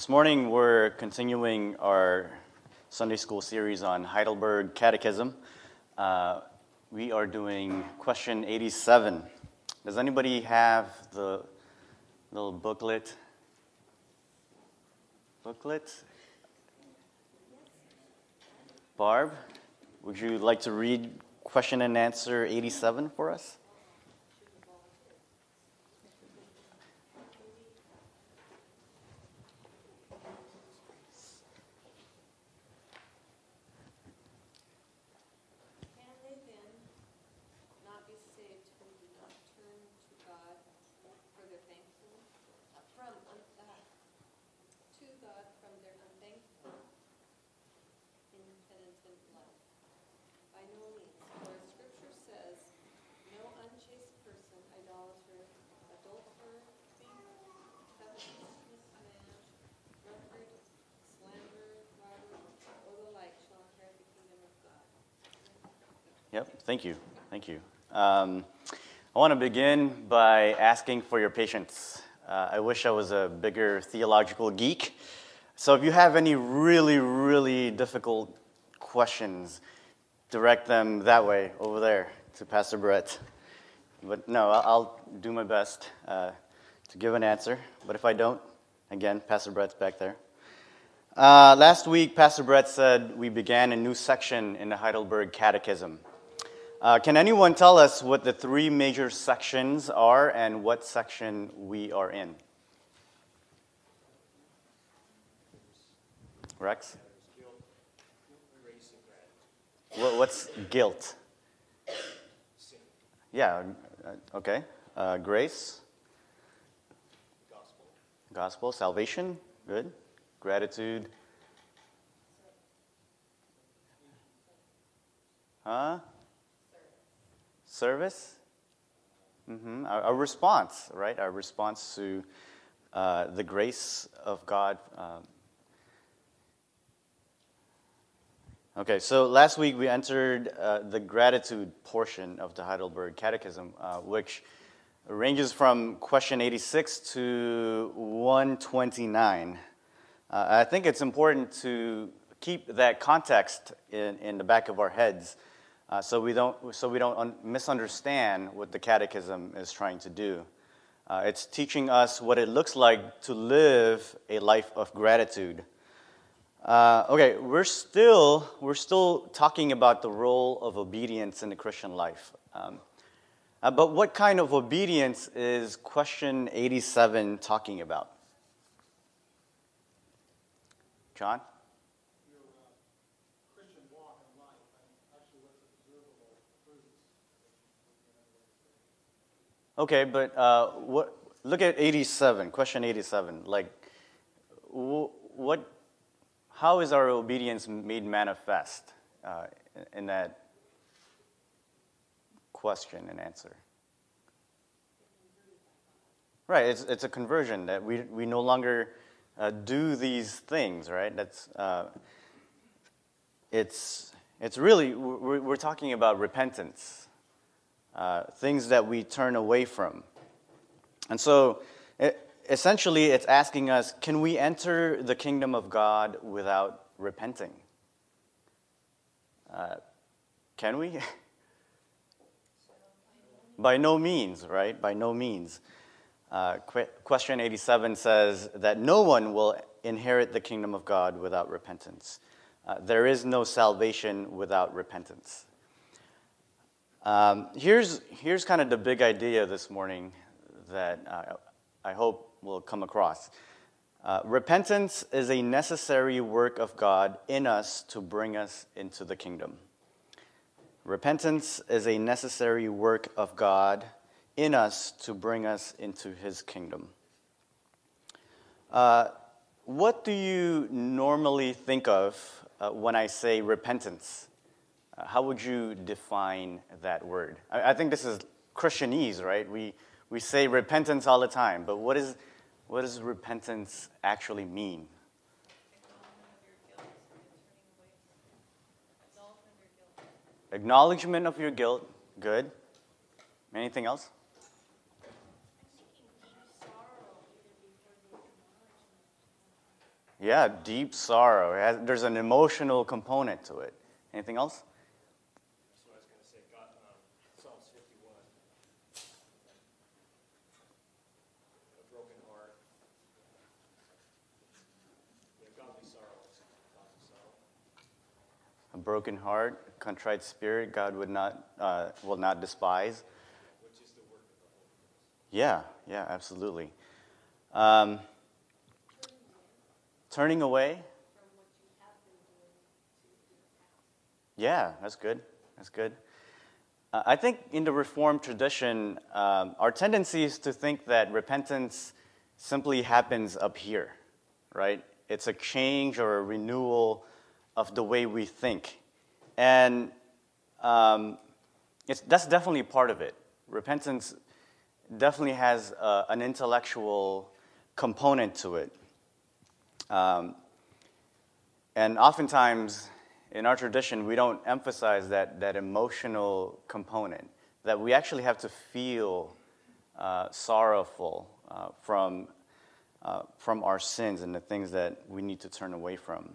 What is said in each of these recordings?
This morning we're continuing our Sunday school series on Heidelberg Catechism. We are doing question 87. Does anybody have the little booklet? Barb, would you like to read question and answer 87 for us? Yep, thank you. I want to begin by asking for your patience. I wish I was a bigger theological geek. So if you have any really difficult questions, direct them that way, over there, to Pastor Brett. But no, I'll do my best to give an answer. But if I don't, again, Pastor Brett's back there. Last week, Pastor Brett said we began a new section in the Heidelberg Catechism. Can anyone tell us what the three major sections are and what section we are in? Rex? What's guilt? Yeah, okay. Grace? Gospel. Salvation? Good. Gratitude? Service? Our response, right? Our response to the grace of God. Okay, so last week we entered the gratitude portion of the Heidelberg Catechism, which ranges from question 86 to 129. I think it's important to keep that context in the back of our heads. So we don't misunderstand what the Catechism is trying to do. It's teaching us what it looks like to live a life of gratitude. Okay, we're still talking about the role of obedience in the Christian life. But what kind of obedience is question 87 talking about? John? Okay, but look at 87, question 87. Like, how is our obedience made manifest in that question and answer? Right, it's a conversion that we no longer do these things, right? That's it's really we're talking about repentance. Things that we turn away from. And so, essentially, it's asking us, can we enter the kingdom of God without repenting? Can we? By no means, right? By no means. Question 87 says that no one will inherit the kingdom of God without repentance. There is no salvation without repentance. Here's kind of the big idea this morning that I hope will come across. Repentance is a necessary work of God in us to bring us into the kingdom. Repentance is a necessary work of God in us to bring us into His kingdom. What do you normally think of when I say repentance? How would you define that word? I think this is Christianese, right? We say repentance all the time, but what does repentance actually mean? Acknowledgement of your guilt. Good. Anything else? Yeah, deep sorrow. There's an emotional component to it. Anything else? That's what I was going to say. God, Psalms 51, a broken heart. Yeah, godly sorrow. Godly sorrow. A broken heart, contrite spirit, God will not despise. Which is the work of the Holy Ghost. Yeah, absolutely. Um, turning away. Yeah, that's good. That's good. I think in the Reformed tradition, our tendency is to think that repentance simply happens up here, right? It's a change or a renewal of the way we think. And that's definitely part of it. Repentance definitely has an intellectual component to it. And oftentimes, in our tradition, we don't emphasize that emotional component, that we actually have to feel sorrowful from our sins and the things that we need to turn away from.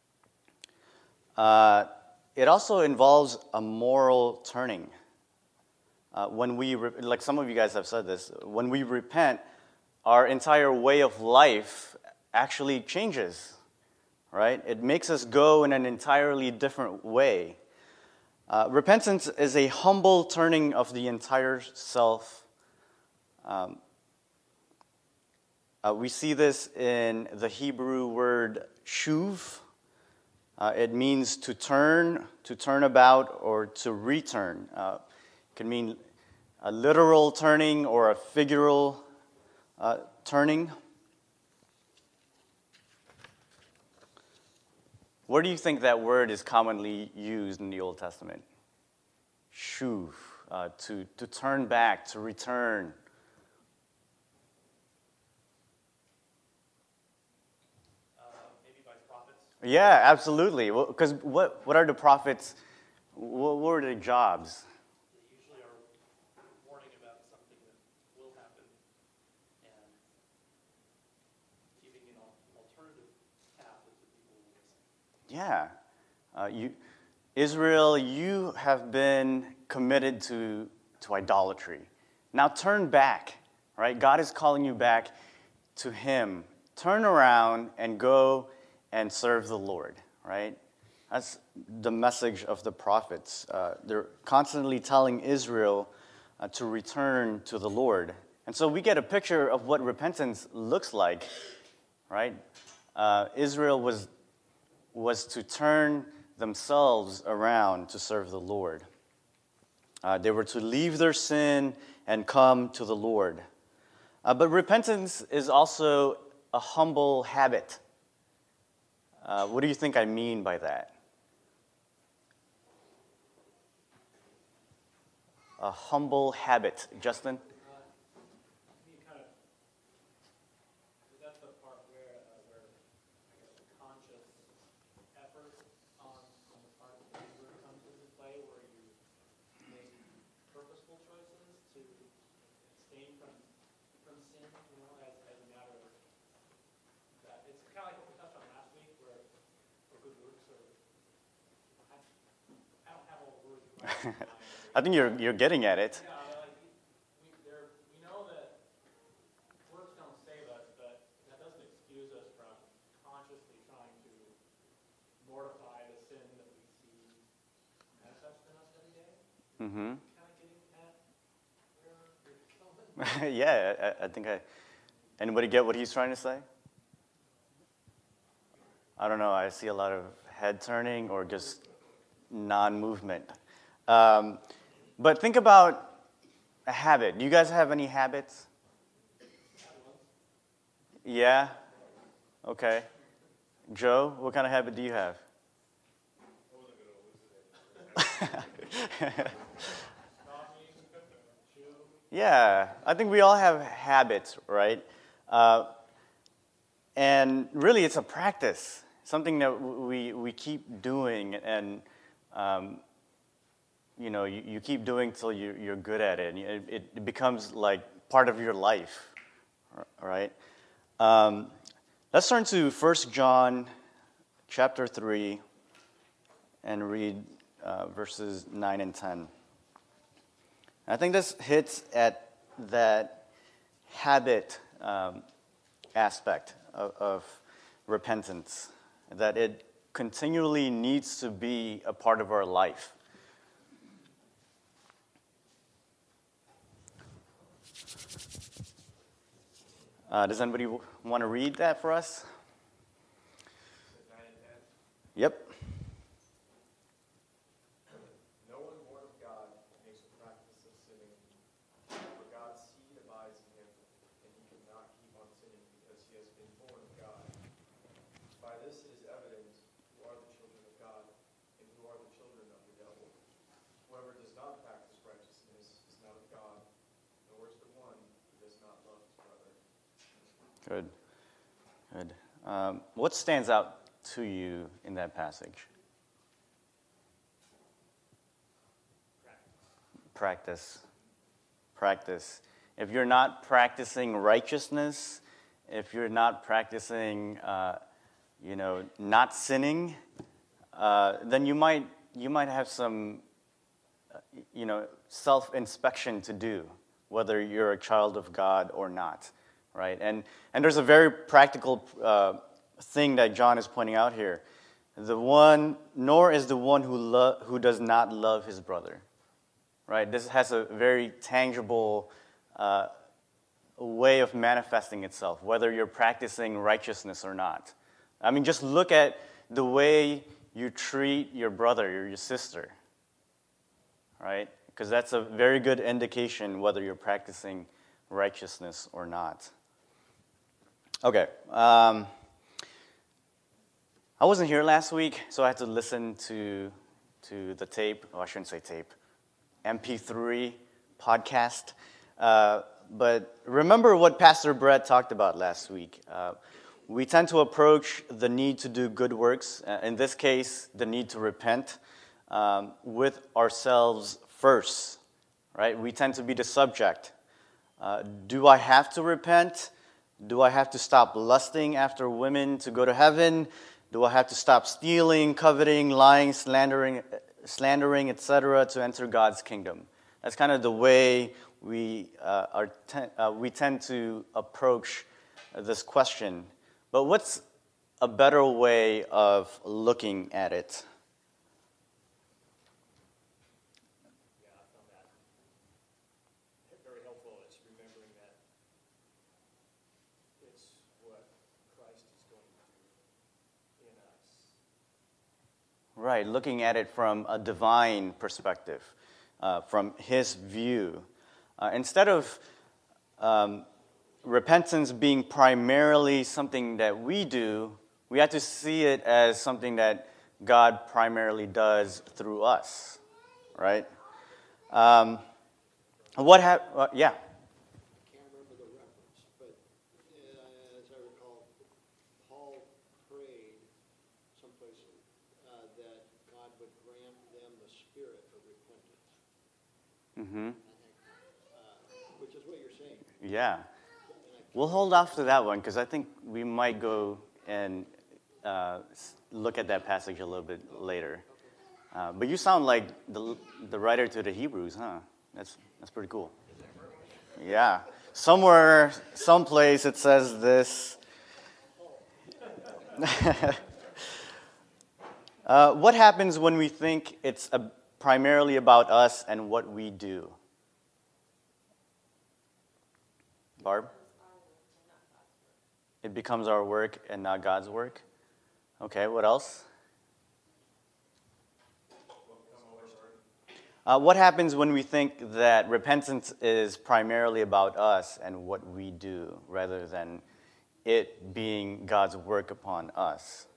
It also involves a moral turning. When we, like some of you guys have said this, when we repent, our entire way of life actually changes. Right? It makes us go in an entirely different way. Repentance is a humble turning of the entire self. We see this in the Hebrew word shuv. It means to turn about, or to return. It can mean a literal turning or a figural turning. Where do you think that word is commonly used in the Old Testament? Shuv, to turn back, to return. Maybe by prophets. Yeah, absolutely. Because what are the prophets? What were their jobs? They usually are warning about something that will happen and giving an alternative path that the people will listen. Yeah. Israel, you have been committed to idolatry. Now turn back, right? God is calling you back to Him. Turn around and go and serve the Lord, right? That's the message of the prophets. They're constantly telling Israel to return to the Lord. And so we get a picture of what repentance looks like, right? Israel was to turn themselves around to serve the Lord. They were to leave their sin and come to the Lord. But repentance is also a humble habit. What do you think I mean by that? A humble habit. Justin? You kind of, is that the part where I guess a conscious effort on the part of the believer comes into play, where you make purposeful choices to abstain from sin, as a matter of that. It's kind of like what we touched on last week, where good works are, I don't have all the words right now. I think you're getting at it. Yeah, we know that works don't save us, but that doesn't excuse us from consciously trying to mortify the sin that we see manifest in us every day. Mm-hmm. Kind of getting at where you're going. Yeah, I think anybody get what he's trying to say? I don't know. I see a lot of head turning or just non-movement. But think about a habit. Do you guys have any habits? Yeah? Okay. Joe, what kind of habit do you have? Yeah, I think we all have habits, right? And really, it's a practice, something that we keep doing, and you keep doing till you're good at it, and it becomes like part of your life, right? Let's turn to 1 John chapter 3 and read verses 9 and 10. I think this hits at that habit aspect of repentance, that it continually needs to be a part of our life. Does anybody want to read that for us? Yep. No one born of God makes a practice of sinning, for God's seed abides in him, and he cannot keep on sinning because he has been born of God. By this it is evident who are the children of God and who are the children of the devil. Whoever does not practice righteousness is not of God, nor is the one who does not love his brother. Good. Good. What stands out to you in that passage? Practice. Practice. If you're not practicing righteousness, if you're not practicing, not sinning, then you might have some, self-inspection to do, whether you're a child of God or not, right? And there's a very practical thing that John is pointing out here. Nor is the one who does not love his brother, right? This has a very tangible way of manifesting itself, whether you're practicing righteousness or not. I mean, just look at the way you treat your brother or your sister, right? Because that's a very good indication whether you're practicing righteousness or not. Okay. I wasn't here last week, so I had to listen to the tape. Oh, I shouldn't say tape. MP3 podcast. But remember what Pastor Brett talked about last week. We tend to approach the need to do good works, in this case, the need to repent, with ourselves first, right? We tend to be the subject. Do I have to repent? Do I have to stop lusting after women to go to heaven? Do I have to stop stealing, coveting, lying, slandering, etc., to enter God's kingdom? That's kind of the way we tend to approach this question. But what's a better way of looking at it? Yeah, I found that very helpful. It's remembering that it's what Christ is going to do in us. Right, looking at it from a divine perspective, from his view. Instead of repentance being primarily something that we do, we have to see it as something that God primarily does through us, right? Yeah. I can't remember the reference, but as I recall, Paul prayed someplace that God would grant them the spirit of repentance. Mm-hmm. Which is what you're saying. Yeah. We'll hold off to that one because I think we might go and look at that passage a little bit later. But you sound like the writer to the Hebrews, huh? That's pretty cool. Yeah. Somewhere, someplace it says this. What happens when we think it's primarily about us and what we do? Barb? It becomes our work and not God's work. Okay, what else? What happens when we think that repentance is primarily about us and what we do rather than it being God's work upon us?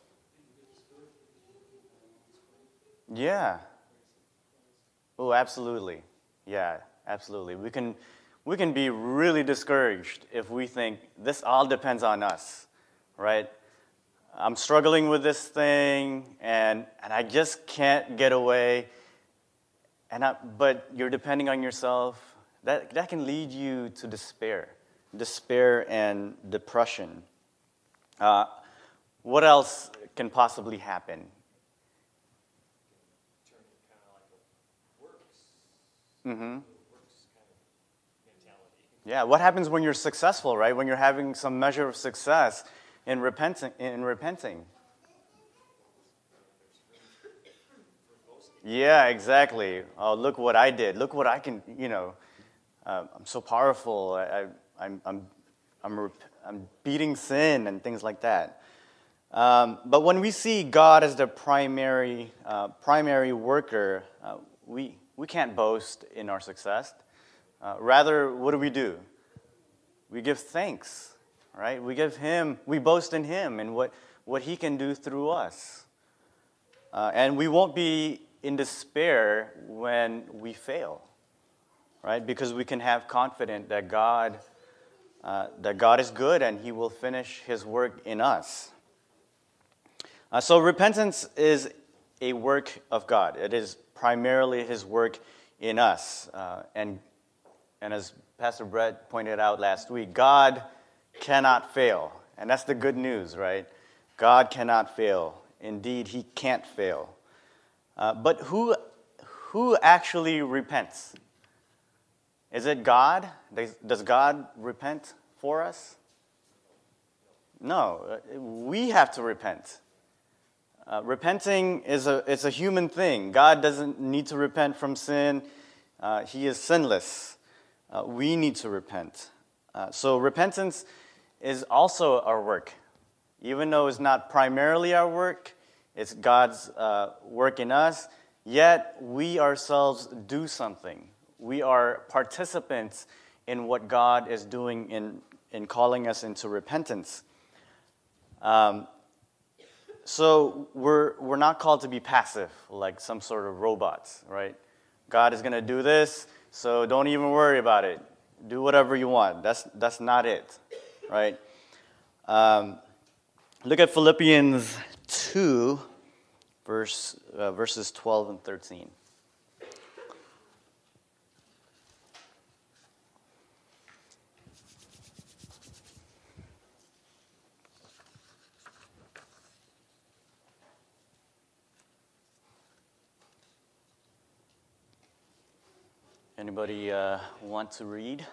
Yeah. Oh, absolutely. Yeah, absolutely. We can be really discouraged if we think this all depends on us, right? I'm struggling with this thing, and I just can't get away. But you're depending on yourself. That can lead you to despair and depression. What else can possibly happen? Turn it kind of like a works Mm-hmm. works kind of mentality. Yeah, what happens when you're successful, right? When you're having some measure of success in repenting. Yeah, exactly. Oh, look what I did. Look what I can, I'm so powerful. I'm beating sin and things like that. But when we see God as the primary worker, we can't boast in our success. Rather, what do? We give thanks, right? We boast in Him and what He can do through us. And we won't be in despair when we fail, right? Because we can have confidence that God is good and He will finish His work in us. So repentance is a work of God. It is primarily His work in us. And as Pastor Brett pointed out last week, God cannot fail. And that's the good news, right? God cannot fail. Indeed, He can't fail. But who actually repents? Is it God? Does God repent for us? No, we have to repent. Repenting it's a human thing. God doesn't need to repent from sin. He is sinless. We need to repent. So repentance is also our work. Even though it's not primarily our work, it's God's work in us, yet we ourselves do something. We are participants in what God is doing in calling us into repentance. So we're not called to be passive, like some sort of robots, right? God is going to do this, so don't even worry about it. Do whatever you want. That's not it, right? Look at Philippians 2, verses 12 and 13. Anybody want to read?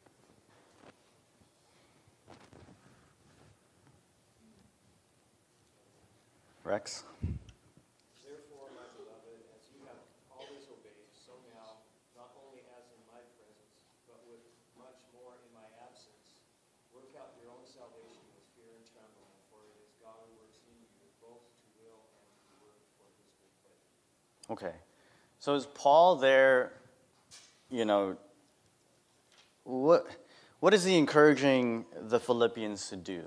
Rex? Therefore, my beloved, as you have always obeyed, so now, not only as in my presence, but with much more in my absence, work out your own salvation with fear and trembling, for it is God who works in you, both to will and to work for His good pleasure. Okay. So is Paul there, what is he encouraging the Philippians to do?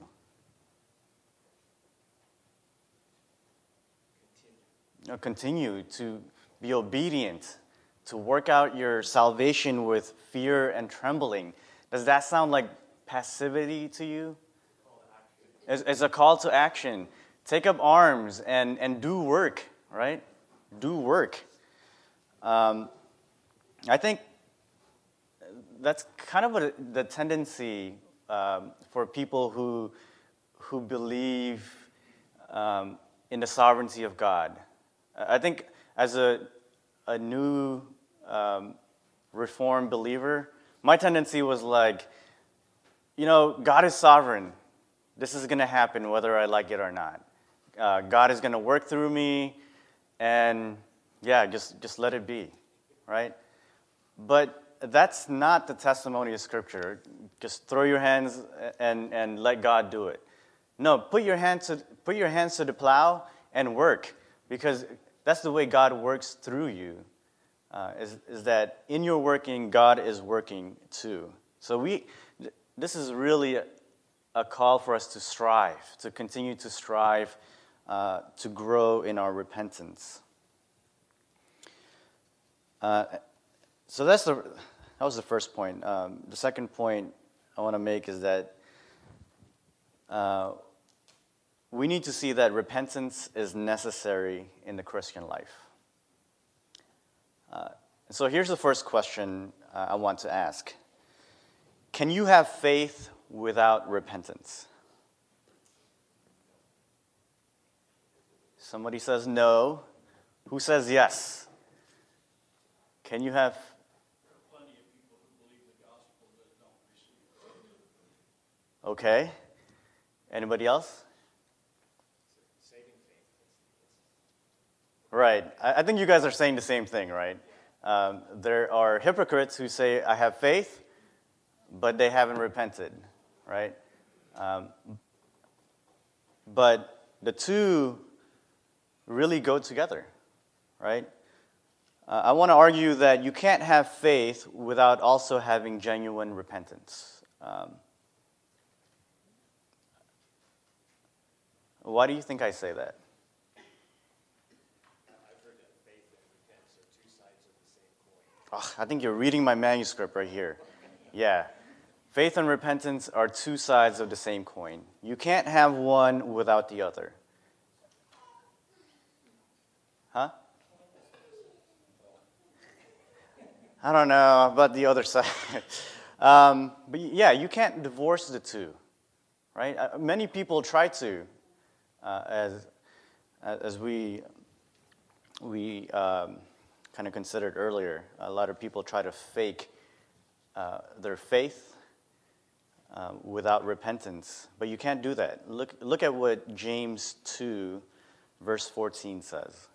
Continue to be obedient, to work out your salvation with fear and trembling. Does that sound like passivity to you? It's a call to action. Take up arms and do work, right? Do work. I think that's kind of the tendency for people who believe in the sovereignty of God. I think as a new Reformed believer, my tendency was like, God is sovereign. This is going to happen whether I like it or not. God is going to work through me, and just let it be, right? But that's not the testimony of Scripture. Just throw your hands and let God do it. No, put your hands to the plow and work, because that's the way God works through you. Is that in your working, God is working too. So this is really a call for us to strive, to continue to strive, to grow in our repentance. So that was the first point. The second point I want to make is that we need to see that repentance is necessary in the Christian life. So here's the first question I want to ask. Can you have faith without repentance? Somebody says no. Who says yes? Can you have... Plenty of people who believe the gospel that don't receive it. Okay. Anybody else? Saving faith. Right. I think you guys are saying the same thing, right? There are hypocrites who say, I have faith, but they haven't repented, right? But the two really go together, right? I want to argue that you can't have faith without also having genuine repentance. Why do you think I say that? I've heard that faith and repentance are two sides of the same coin. Oh, I think you're reading my manuscript right here. Yeah. Faith and repentance are two sides of the same coin. You can't have one without the other. Huh? I don't know about the other side. But yeah, you can't divorce the two, right? Many people try to, as we kind of considered earlier. A lot of people try to fake their faith without repentance, but you can't do that. Look at what James 2, verse 14 says.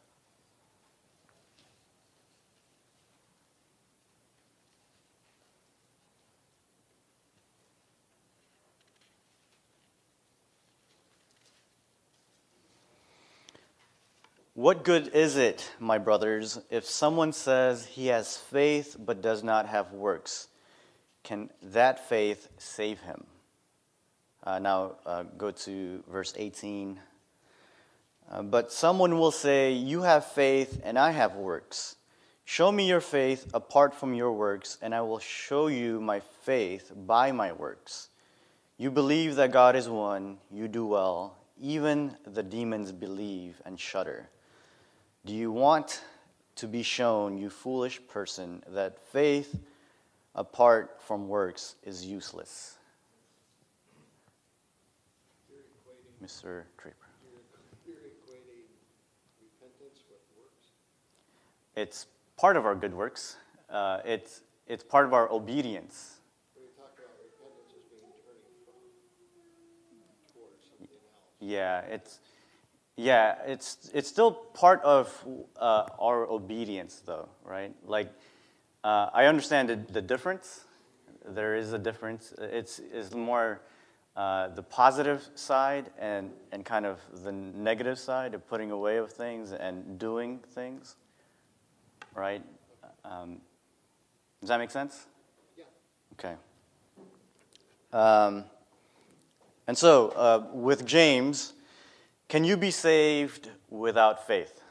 What good is it, my brothers, if someone says he has faith but does not have works? Can that faith save him? Now go to verse 18. But someone will say, you have faith and I have works. Show me your faith apart from your works, and I will show you my faith by my works. You believe that God is one, you do well. Even the demons believe and shudder. Do you want to be shown, you foolish person, that faith apart from works is useless? Mr. Draper. You're equating repentance with works? It's part of our good works. It's part of our obedience. When you talk about repentance as being turning from towards something else. Yeah, it's still part of our obedience, though, right? Like, I understand the difference. There is a difference. It's more the positive side and kind of the negative side of putting away of things and doing things, right? Does that make sense? Yeah. Okay. And so, with James, can you be saved without faith?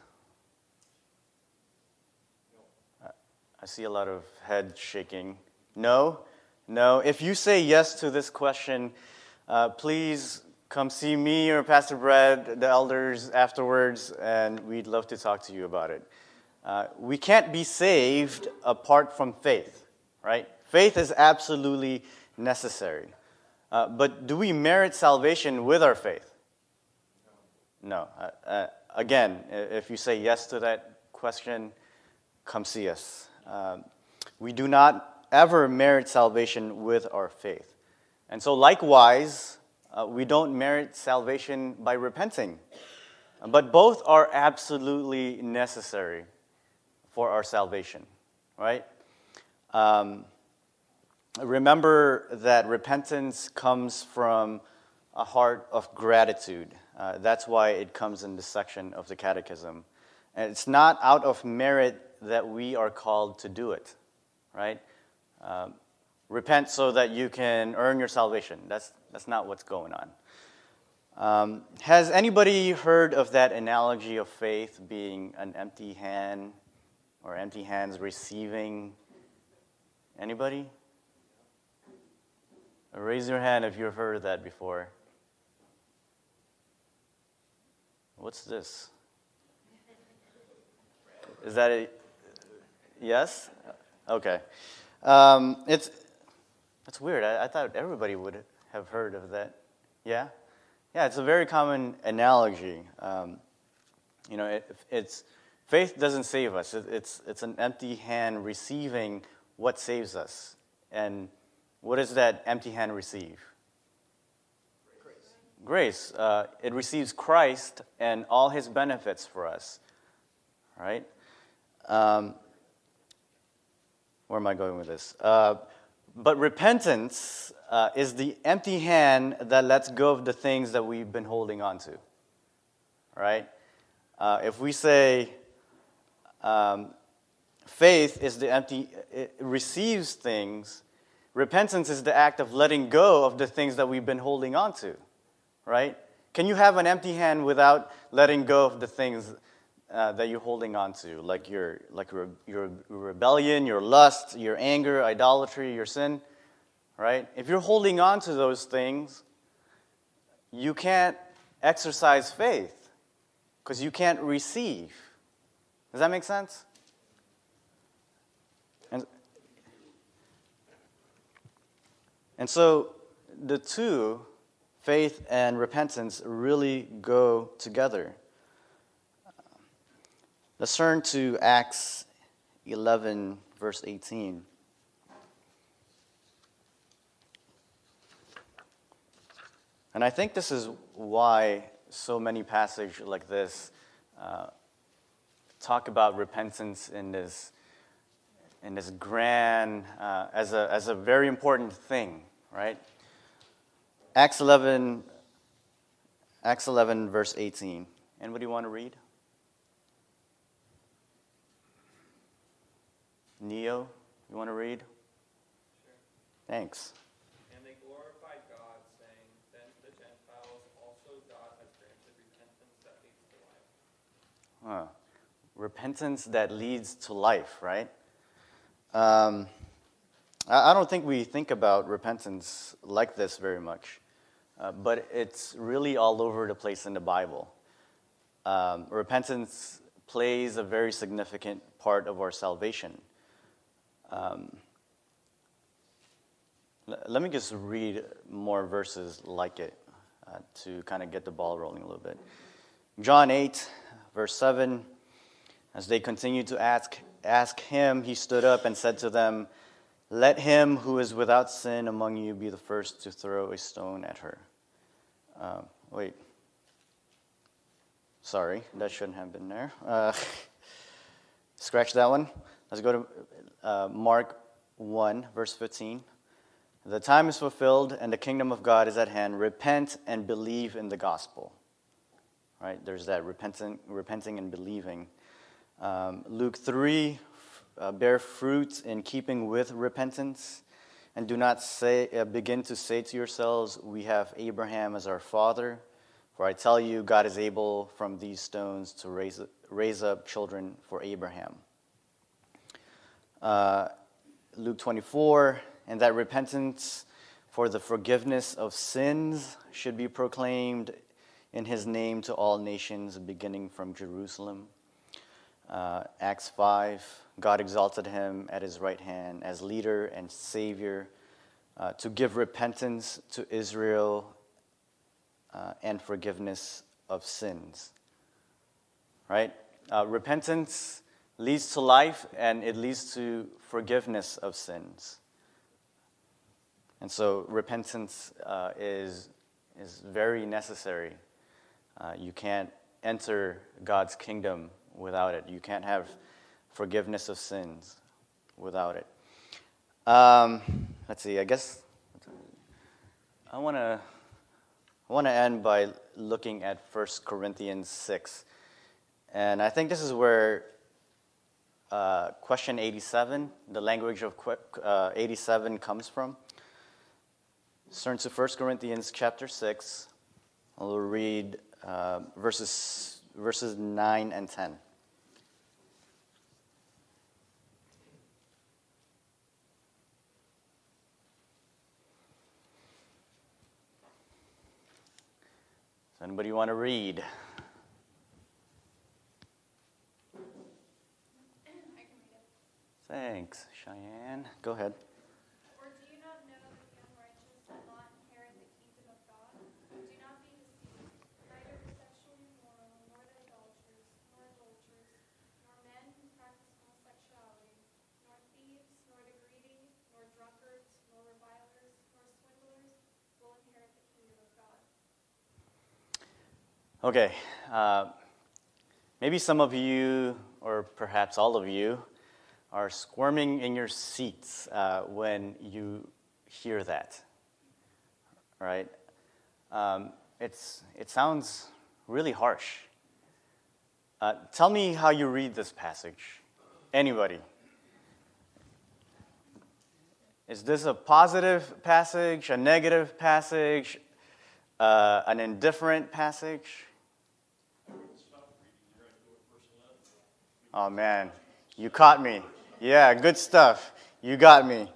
No. I see a lot of head shaking. No? No. If you say yes to this question, please come see me or Pastor Brad, the elders, afterwards, and we'd love to talk to you about it. We can't be saved apart from faith, right? Faith is absolutely necessary. But do we merit salvation with our faith? No. Again, if you say yes to that question, come see us. We do not ever merit salvation with our faith. And so likewise, we don't merit salvation by repenting. But both are absolutely necessary for our salvation, right? Remember that repentance comes from a heart of gratitude. That's why it comes in this section of the Catechism. And it's not out of merit that we are called to do it, right? Repent so that you can earn your salvation. That's not what's going on. Has anybody heard of that analogy of faith being an empty hand or empty hands receiving? Anybody? Raise your hand if you've heard of that before. What's this? Is that a yes? Okay. It's weird. I thought everybody would have heard of that. Yeah? Yeah, it's a very common analogy. You know, it's faith doesn't save us. It's an empty hand receiving what saves us. And what does that empty hand receive? Grace. It receives Christ and all his benefits for us. Right? Where am I going with this? But repentance is the empty hand that lets go of the things that we've been holding on to. Right? If we say faith is the empty, it receives things, repentance is the act of letting go of the things that we've been holding on to. Right? Can you have an empty hand without letting go of the things that you're holding on to, like your rebellion, your lust, your anger, idolatry, your sin, right? If you're holding on to those things, you can't exercise faith because you can't receive. Does that make sense? And so the two, faith and repentance, really go together. Let's turn to Acts 11, verse 18. And I think this is why so many passages like this talk about repentance in this grand, as a very important thing, right? Acts 11, verse 18. Anybody want to read? Neo, you want to read? Sure. Thanks. And they glorified God, saying, then to the Gentiles also God has granted repentance that leads to life. Repentance that leads to life, right? I don't think we think about repentance like this very much, but it's really all over the place in the Bible. Repentance plays a very significant part of our salvation. Let me just read more verses like it to kind of get the ball rolling a little bit. John 8, verse 7, as they continued to ask him, he stood up and said to them, let him who is without sin among you be the first to throw a stone at her. Wait. Sorry, that shouldn't have been there. Scratch that one. Let's go to Mark 1, verse 15. The time is fulfilled and the kingdom of God is at hand. Repent and believe in the gospel. Right? There's that repenting and believing. Luke 3, bear fruit in keeping with repentance, and do not begin to say to yourselves, we have Abraham as our father. For I tell you, God is able from these stones to raise up children for Abraham. Luke 24, and that repentance for the forgiveness of sins should be proclaimed in his name to all nations, beginning from Jerusalem. Acts 5, God exalted him at his right hand as leader and savior to give repentance to Israel and forgiveness of sins. Right? Repentance leads to life, and it leads to forgiveness of sins. And so repentance is very necessary. You can't enter God's kingdom without it. You can't have forgiveness of sins without it. Let's see. I guess I want to end by looking at 1 Corinthians 6. And I think this is where question 87, the language of 87 comes from. Let's turn to 1 Corinthians chapter 6. We'll read verses 9 and 10. Does anybody want to read? I can read it. Thanks, Cheyenne. Go ahead. Or do you not know that the unrighteous will not inherit the kingdom of God? Do not be deceived. Neither the sexually immoral, nor the idolaters, Okay, maybe some of you, or perhaps all of you, are squirming in your seats when you hear that, right? It sounds really harsh. Tell me how you read this passage. Anybody? Is this a positive passage, a negative passage, an indifferent passage? Oh man, you caught me. Yeah, good stuff. You got me.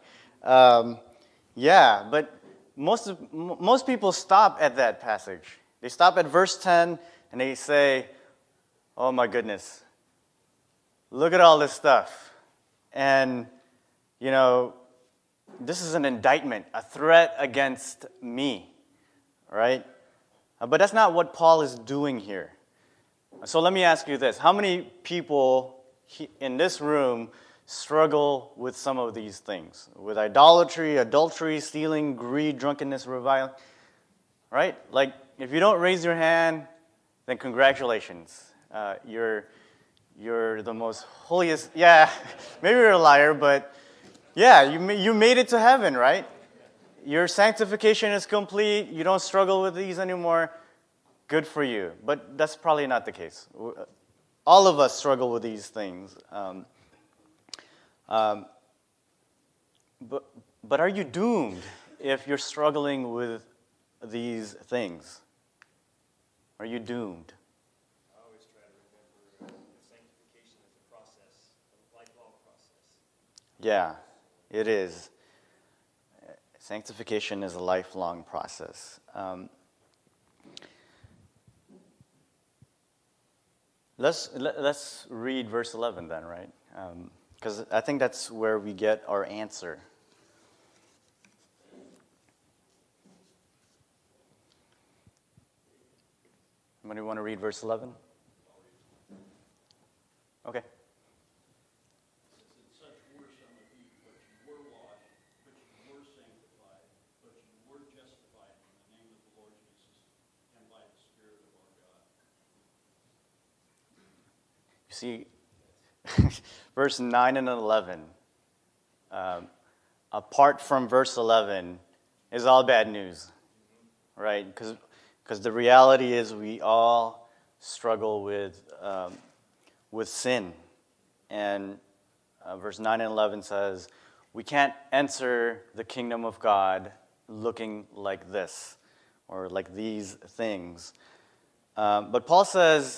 Yeah, but most people stop at that passage. They stop at verse 10 and they say, "Oh my goodness, look at all this stuff." And, you know, this is an indictment, a threat against me, right? But that's not what Paul is doing here. So let me ask you this. How many people in this room struggle with some of these things? With idolatry, adultery, stealing, greed, drunkenness, reviling, right? Like, if you don't raise your hand, then congratulations. You're the most holiest. Yeah, maybe you're a liar, but yeah, you made it to heaven, right? Your sanctification is complete. You don't struggle with these anymore. Good for you. But that's probably not the case. All of us struggle with these things. But are you doomed if you're struggling with these things? Are you doomed? I always try to remember sanctification is a process, a lifelong process. Yeah, it is. Sanctification is a lifelong process. Let's read verse 11 then, right? Because I think that's where we get our answer. Somebody want to read verse 11? Okay. It said, such were some of you, but you were washed, but you were sanctified, but you were justified in the name of the Lord Jesus and by the Spirit of our God. You see, verse 9 and 11, apart from verse 11, is all bad news, right? Because the reality is we all struggle with sin. And verse 9 and 11 says, we can't enter the kingdom of God looking like this or like these things. But Paul says,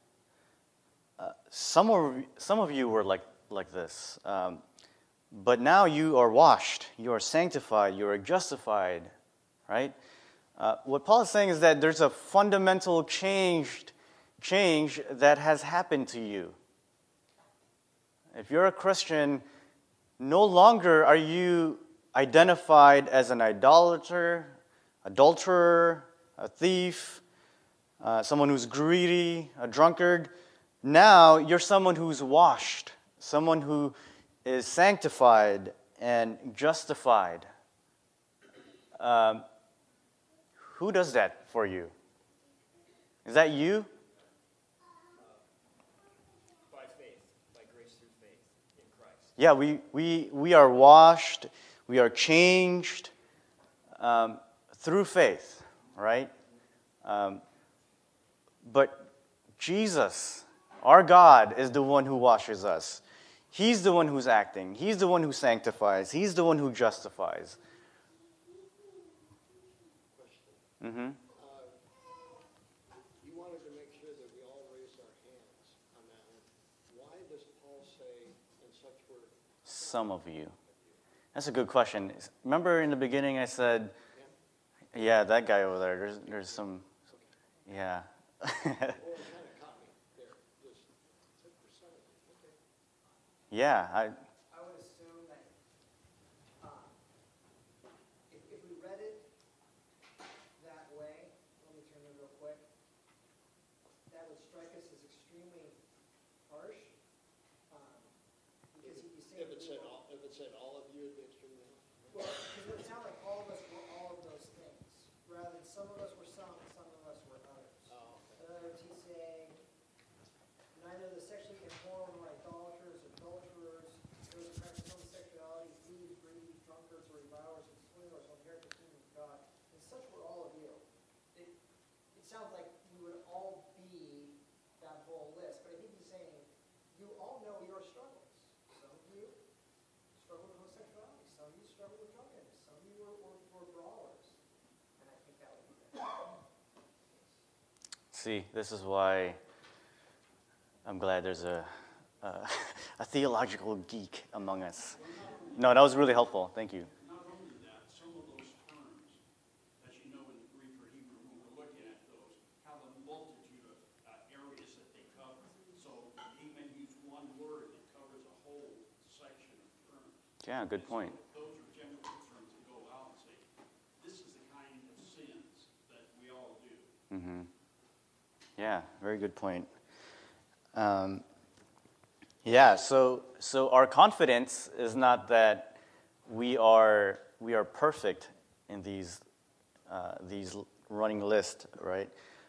some of you were like this. But now you are washed, you are sanctified, you are justified, right? What Paul is saying is that there's a fundamental change that has happened to you. If you're a Christian, no longer are you identified as an adulterer, a thief, someone who's greedy, a drunkard. Now you're someone who's washed, someone who is sanctified and justified. Who does that for you? Is that you? By faith, by grace through faith in Christ. Yeah, we are washed, we are changed through faith, right? But Jesus, our God, is the one who washes us. He's the one who's acting. He's the one who sanctifies. He's the one who justifies. Mm-hmm. You wanted to make sure that we all raised our hands on that one. Why does Paul say, and such were Some of you. That's a good question. Remember in the beginning I said, yeah, that guy over there, there's some, yeah. Oh, it kind of caught me there. Just 10% of it. Okay. Yeah, I would assume that if we read it that way, let me turn it real quick, that would strike us as extremely harsh. Because you say If it said all of you, it'd be extremely. well, because it would sound like all of us were all of those things, rather than some of us were some and some of us were others. Oh, okay. Does that sounds like we would all be that whole list. But I think he's saying, you all know your struggles. Some of you struggle with homosexuality. Some of you struggle with drunkenness. Some of you were brawlers. And I think that would be better. See, this is why I'm glad there's a theological geek among us. No, that was really helpful. Thank you. Not only that, some of those terms, as you know in the Greek or Hebrew, when we're looking at those, have a multitude of areas that they cover. So he may use one word that covers a whole section of terms. Yeah, good point. So those are general terms that go out and say, this is the kind of sins that we all do. Mm-hmm. Yeah, very good point. So our confidence is not that we are perfect in these running lists, right?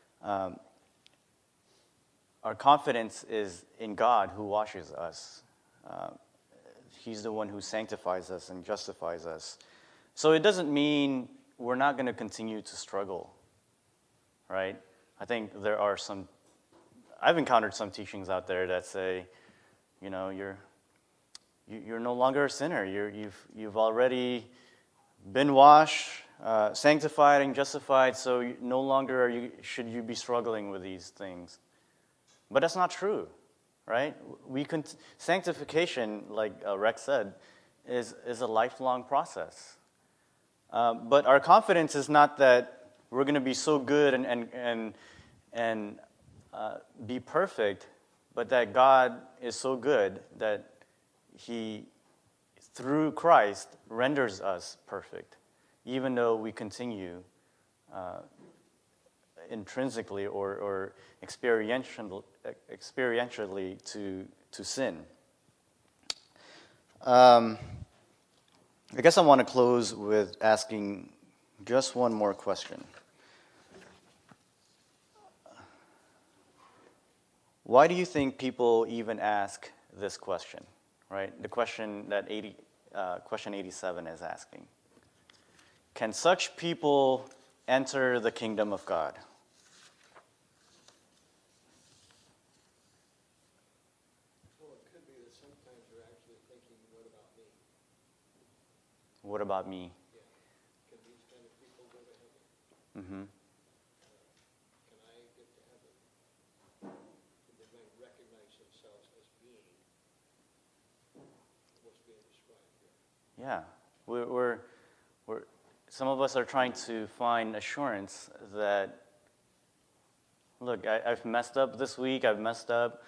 Our confidence is in God who washes us. He's the one who sanctifies us and justifies us. So it doesn't mean we're not going to continue to struggle, right? I think I've encountered some teachings out there that say, you're no longer a sinner. You've already been washed, sanctified, and justified. So no longer should you be struggling with these things. But that's not true, right? Sanctification, like Rex said, is a lifelong process. But our confidence is not that we're going to be so good and be perfect, but that God is so good that He, through Christ, renders us perfect, even though we continue intrinsically or experientially to sin. I guess I want to close with asking just one more question. Why do you think people even ask this question, right? The question that question 87 is asking. Can such people enter the kingdom of God? Well, it could be that sometimes you're actually thinking, what about me? What about me? Yeah. Can these kind of people go to heaven? Mm-hmm. Can I get to heaven? They might recognize themselves as being what's being described here. Yeah, we're some of us are trying to find assurance that, look, I've messed up this week. I've messed up.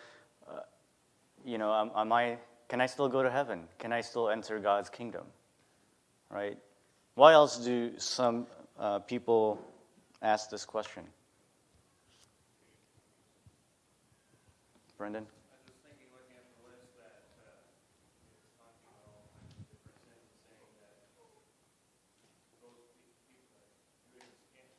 Can I still go to heaven? Can I still enter God's kingdom? Right? Why else do some people ask this question? Brendan? I was thinking, looking at the list, that it's talking about all kinds of different sins, saying that those people that do it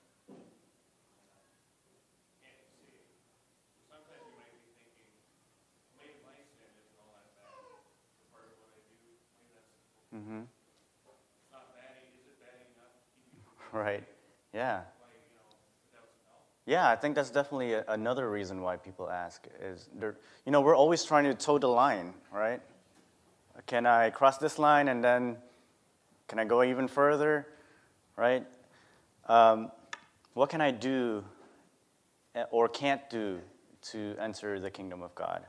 can't be saved. Sometimes you might be thinking, maybe my sin isn't all that bad. The part of what I do, maybe that's Mm-hmm. it's not bad. Is it bad enough to keep you from being Right. saved? Yeah. Like, without some help. Yeah, I think that's definitely another reason why people ask is we're always trying to toe the line, right? Can I cross this line and then can I go even further, right? What can I do or can't do to enter the kingdom of God?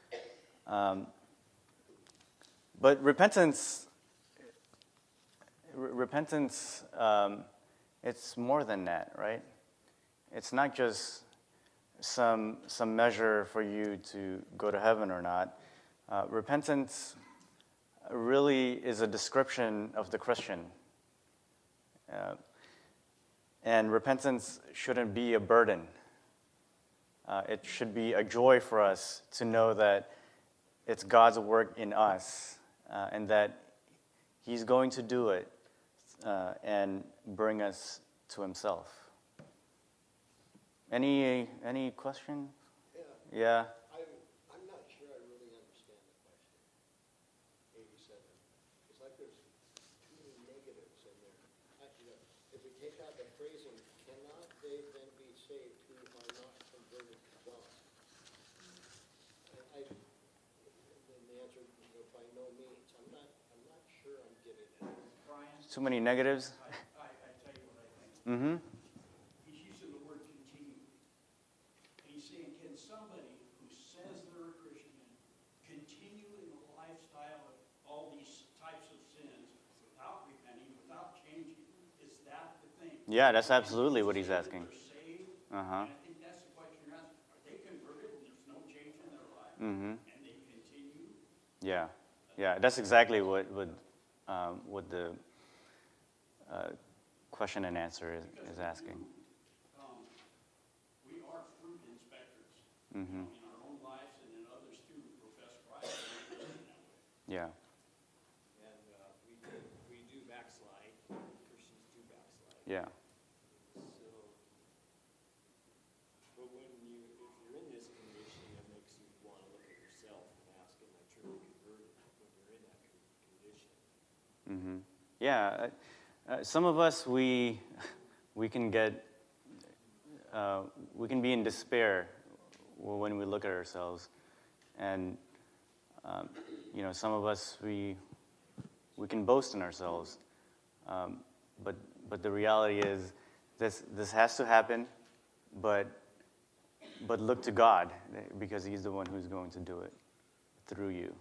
But repentance, it's more than that, right? It's not just some measure for you to go to heaven or not. Repentance really is a description of the Christian. And repentance shouldn't be a burden. It should be a joy for us to know that it's God's work in us and that He's going to do it and bring us to Himself. Any question? Yeah. Yeah. I'm not sure I really understand the question. 87. It's like there's too many negatives in there. If we take out the phrasing, cannot they then be saved who no means. I'm not sure I'm getting it. Brian, Too many negatives. I tell you what I think. Mm-hmm. He's using the word continue. He's saying, can somebody who says they're a Christian continue in the lifestyle of all these types of sins without repenting, without changing? Is that the thing? Yeah, that's absolutely what he's asking. They're saved, Uh-huh. and I think that's the question you're asking. Are they converted and there's no change in their life? Mm-hmm. And they continue? Yeah. Yeah, that's exactly what the question and answer is asking. We are fruit inspectors. Mm-hmm. In our own lives and in others too who profess Christ. We're living that way. Yeah. And we do backslide. Christians do backslide. Yeah. So, but if you're in this condition, it makes you want to look at yourself and ask, am I truly converted when you're in that condition? Mm-hmm. Yeah. Some of us, we can get, we can be in despair when we look at ourselves. And, some of us, we can boast in ourselves. But the reality is, this has to happen, but look to God, because He's the one who's going to do it through you.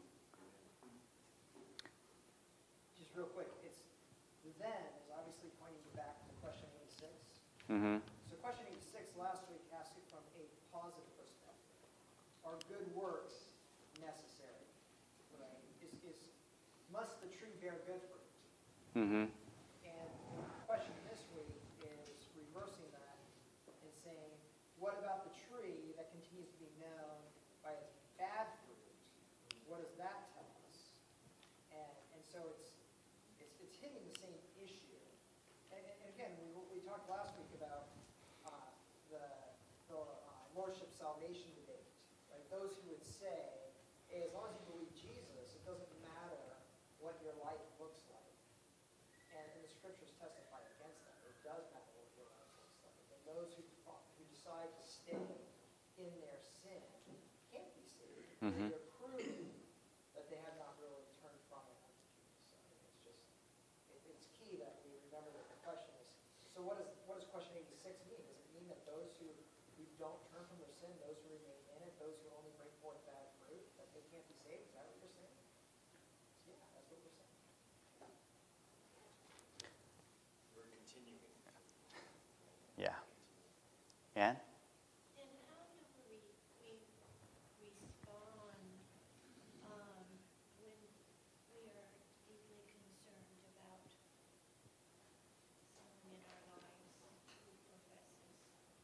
Just real quick, the then is obviously pointing you back to question 86. Mm-hmm. So question 86 last week asked it from a positive perspective. Are good works necessary? Right? Must the tree bear good fruit? Mm-hmm. And the question this week is reversing that and saying, what about the tree that continues to be known by its bad fruit? What does that tell us? And so it's hitting the same issue. And again, we talked last week about the lordship salvation debate. Right? Those who would say, hey, as long as you believe Jesus, it doesn't matter what your life looks like. And the scriptures testify against that. It does matter what your life looks like. And those who decide to stay in their sin can't be saved. Mm-hmm. They're proving that they have not really turned from it unto Jesus. I mean, it's key that we remember that the question is, so what does question 86 mean? Does it mean that those who don't turn from their sin, those who remain in it, those who only bring forth bad fruit, that they can't be saved? Is that what you're saying? Yeah, that's what we're saying. We're continuing. Yeah. Ann? And how do we respond when we are deeply concerned about someone in our lives who professes to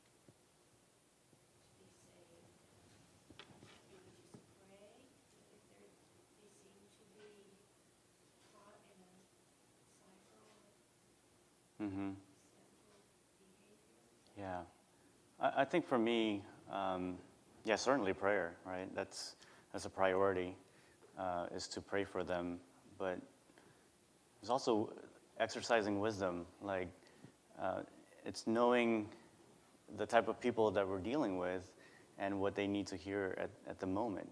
be saved? Do we just pray if they seem to be caught in a cycle of Mm-hmm. sinful behavior? Yeah. I think for me, certainly prayer, right? That's a priority, is to pray for them. But it's also exercising wisdom. Like, it's knowing the type of people that we're dealing with and what they need to hear at the moment.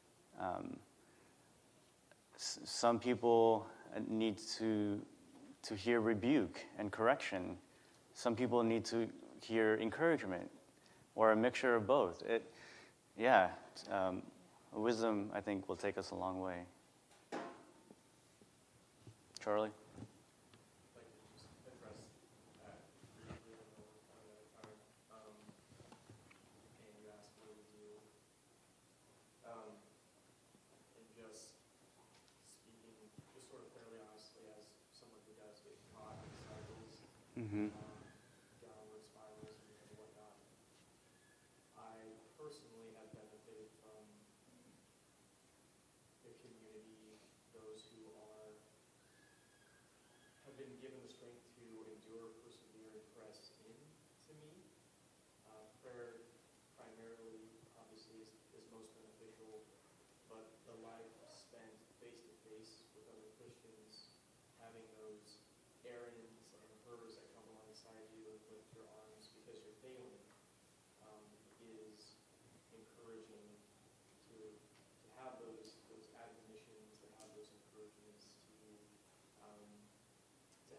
Some people need to hear rebuke and correction. Some people need to hear encouragement, or a mixture of both. Wisdom, I think, will take us a long way. Charlie? I'd like to just address that briefly. I know we're kind of out of time. And you asked what we do. And just speaking, just sort of fairly honestly, as someone who does get caught in cycles, Mm-hmm. downward spirals and whatnot, I personally have benefited from the community, those who have been given the strength to endure, persevere, and press into me. Prayer primarily, obviously, is most beneficial, but the life spent face-to-face with other Christians, having those Aarons and Hurs that come alongside you and lift your arms because you're failing, is encouraging to have those admonitions, to have those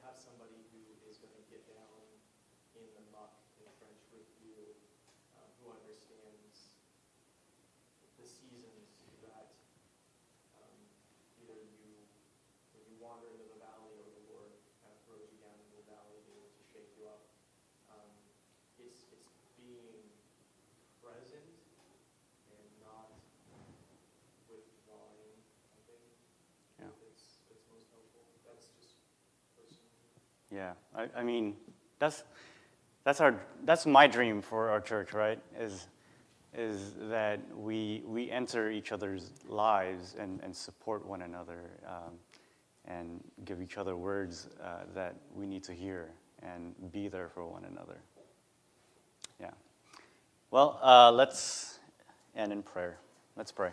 have somebody who is going to get down in the muck and trench with you, who understands the seasons that either you, when you wander into the valley, or the Lord kind of throws you down into the valley to shake you up. It's being present and not withdrawing, I think. Yeah. It's most helpful. That's just personally. Yeah, I mean, that's my dream for our church, right? Is that we enter each other's lives and support one another, and give each other words that we need to hear and be there for one another. Yeah. Well, let's end in prayer. Let's pray.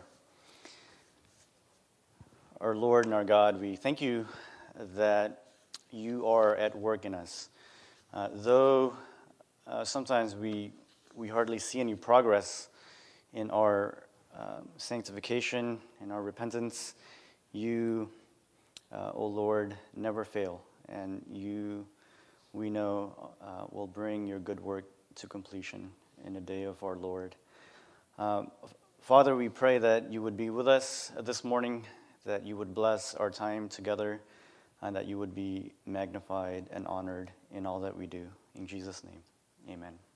Our Lord and our God, we thank you that you are at work in us. Though sometimes we hardly see any progress in our sanctification, in our repentance, you, O Lord, never fail. And you, we know, will bring your good work to completion in the day of our Lord. Father, we pray that you would be with us this morning, that you would bless our time together, and that you would be magnified and honored in all that we do. In Jesus' name, amen.